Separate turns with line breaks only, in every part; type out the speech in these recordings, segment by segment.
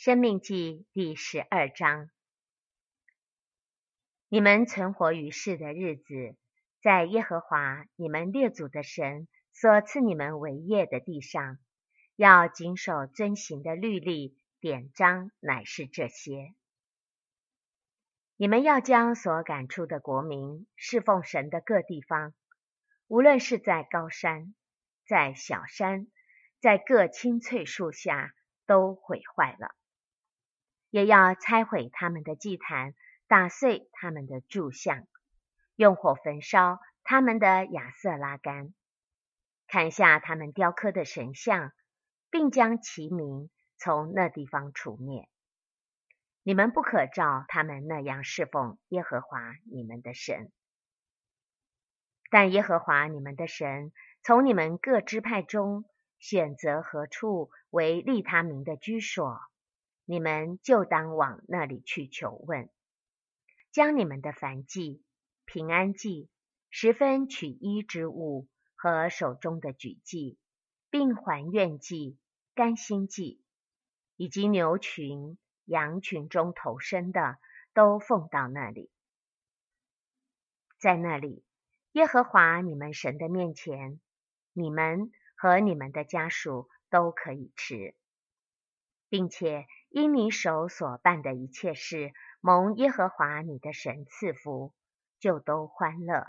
申命记第12章。你们存活于世的日子，在耶和华你们列祖的神所赐你们为业的地上，要谨守遵行的律例典章，乃是这些。你们要将所赶出的国民侍奉神的各地方，无论是在高山，在小山，在各青翠树下，都毁坏了。也要拆毁他们的祭坛，打碎他们的柱像，用火焚烧他们的亚瑟拉杆，砍下他们雕刻的神像，并将其名从那地方除灭。你们不可照他们那样侍奉耶和华你们的神。但耶和华你们的神从你们各支派中选择何处为立他名的居所，你们就当往那里去求问，将你们的燔祭、平安祭、十分取一之物和手中的举祭，并还愿祭、甘心祭，以及牛群、羊群中头生的，都奉到那里。在那里，耶和华你们神的面前，你们和你们的家属都可以吃，并且因你手所办的一切事，蒙耶和华你的神赐福，就都欢乐。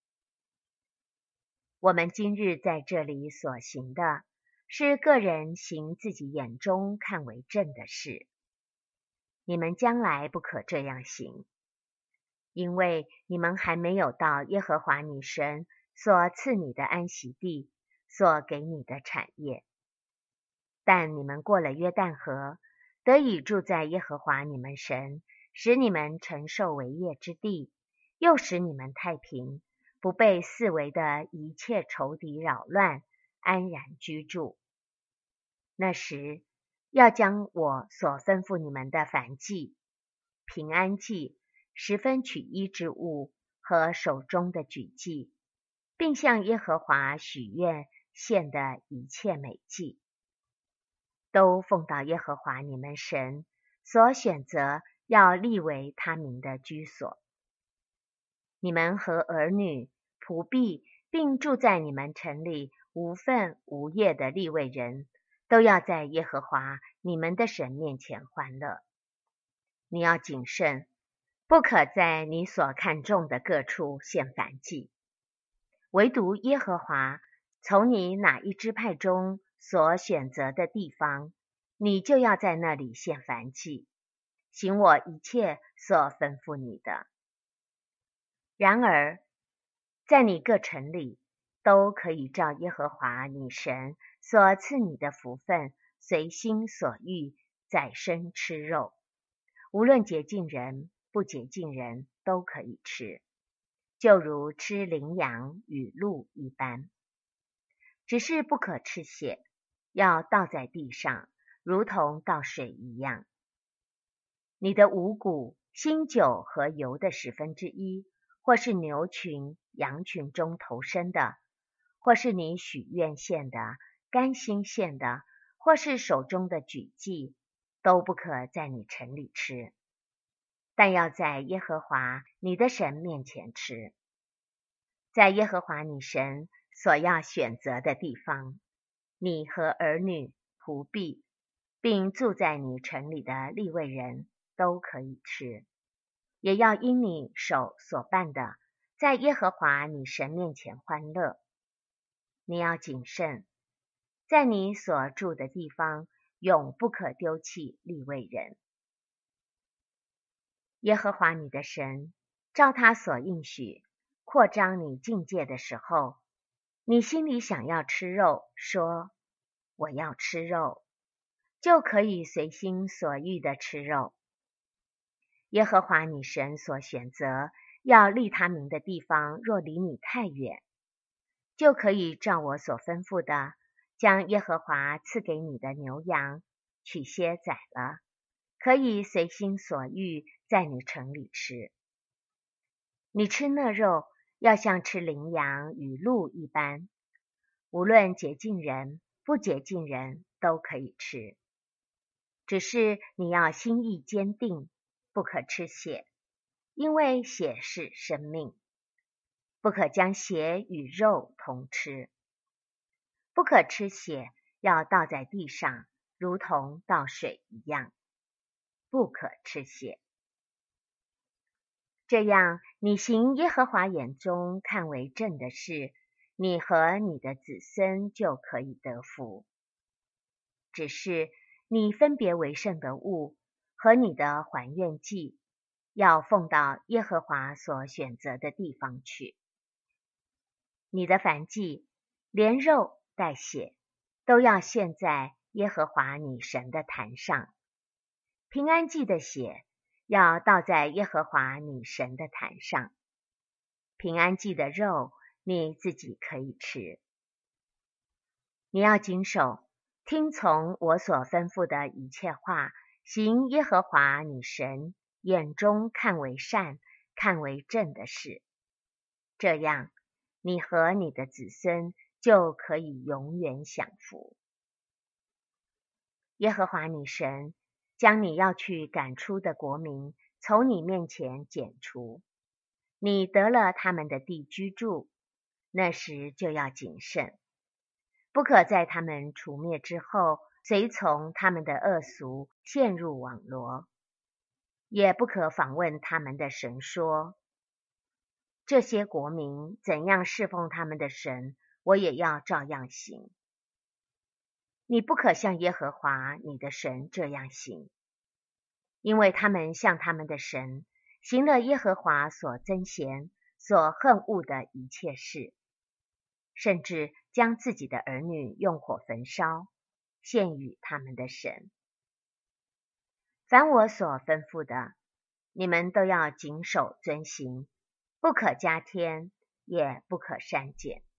我们今日在这里所行的，是个人行自己眼中看为正的事。你们将来不可这样行，因为你们还没有到耶和华你神所赐你的安息地，所给你的产业。但你们过了约旦河，得以住在耶和华你们神使你们承受为业之地，又使你们太平，不被四围的一切仇敌扰乱，安然居住。那时，要将我所吩咐你们的燔祭、平安祭、十分取一之物和手中的举祭，并向耶和华许愿献的一切美祭，都奉到耶和华你们神所选择要立为他名的居所。你们和儿女、仆婢，并住在你们城里无分无业的利未人，都要在耶和华你们的神面前欢乐。你要谨慎，不可在你所看中的各处献燔祭，唯独耶和华从你哪一支派中所选择的地方，你就要在那里献燔祭，行我一切所吩咐你的。然而，在你各城里，都可以照耶和华你神所赐你的福分，随心所欲，宰生吃肉，无论洁净人、不洁净人，都可以吃，就如吃羚羊与鹿一般。只是不可吃血，要倒在地上，如同倒水一样。你的五谷、新酒和油的1/10，或是牛群、羊群中头生的，或是你许愿献的、甘心献的，或是手中的举祭，都不可在你城里吃，但要在耶和华你的神面前吃。在耶和华你神所要选择的地方，你和儿女、仆婢，并住在你城里的利未人都可以吃，也要因你手所办的，在耶和华你神面前欢乐。你要谨慎，在你所住的地方，永不可丢弃利未人。耶和华你的神照他所应许扩张你境界的时候，你心里想要吃肉，说我要吃肉，就可以随心所欲的吃肉。耶和华你神所选择要立他名的地方，若离你太远，就可以照我所吩咐的，将耶和华赐给你的牛羊取些宰了，可以随心所欲在你城里吃。你吃那肉，要像吃羚羊与鹿一般，无论洁净人、不洁净人，都可以吃。 只是你要心意坚定，不可吃血，因为血是生命，不可将血与肉同吃。不可吃血，要倒在地上，如同倒水一样，不可吃血。这样，你行耶和华眼中看为正的事，你和你的子孙就可以得福。只是你分别为圣的物和你的还愿祭，要奉到耶和华所选择的地方去。你的燔祭，连肉带血，都要献在耶和华你神的坛上。平安祭的血要倒在耶和华你神的坛上。平安祭的肉你自己可以吃。你要谨守，听从我所吩咐的一切话，行耶和华你神眼中看为善、看为正的事。这样，你和你的子孙就可以永远享福。耶和华你神将你要去赶出的国民从你面前剪除，你得了他们的地居住，那时就要谨慎，不可在他们除灭之后随从他们的恶俗陷入网罗，也不可访问他们的神说，这些国民怎样侍奉他们的神，我也要照样行。你不可像耶和华你的神这样行，因为他们向他们的神行了耶和华所憎嫌、所恨恶的一切事，甚至将自己的儿女用火焚烧，献与他们的神。凡我所吩咐的，你们都要谨守遵行，不可加添，也不可删减。